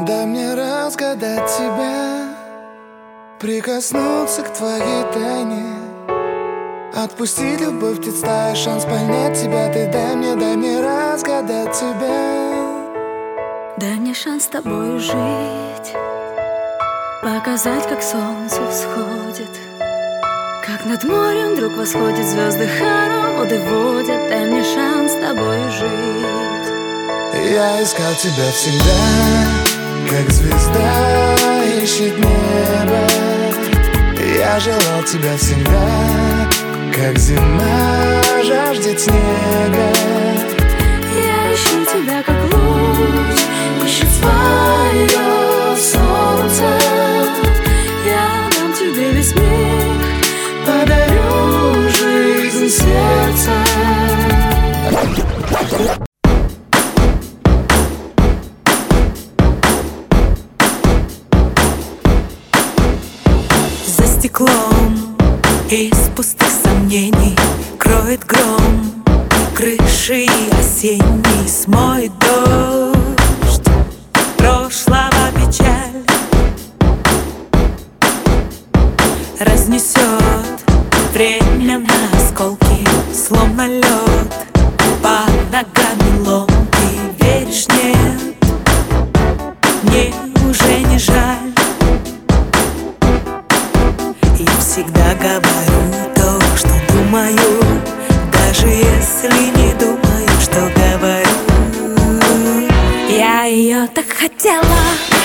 Дай мне разгадать тебя, прикоснуться к твоей тайне, отпустить любовь, ведь стая шанс понять тебя. Ты дай мне разгадать тебя. Дай мне шанс с тобою жить, показать, как солнце всходит, как над морем вдруг восходят звезды, хороводы водят. Дай мне шанс с тобою жить. Я искал тебя всегда, как звезда ищет небо. Я желал тебя всегда, как зима жаждет снега. Я ищу тебя, как луч ищет свое солнце. Я дам тебе весь мир, подарю жизнь сердца. За стеклом из пустых сомнений кроет гром, крыши осенней смоет дождь прошлого печаль, разнесет время на осколки, словно лед под ногами лом. Ты веришь, нет, мне уже не жаль. Я всегда говорю то, что думаю, даже если не думаю, что говорю. Я ее так хотела.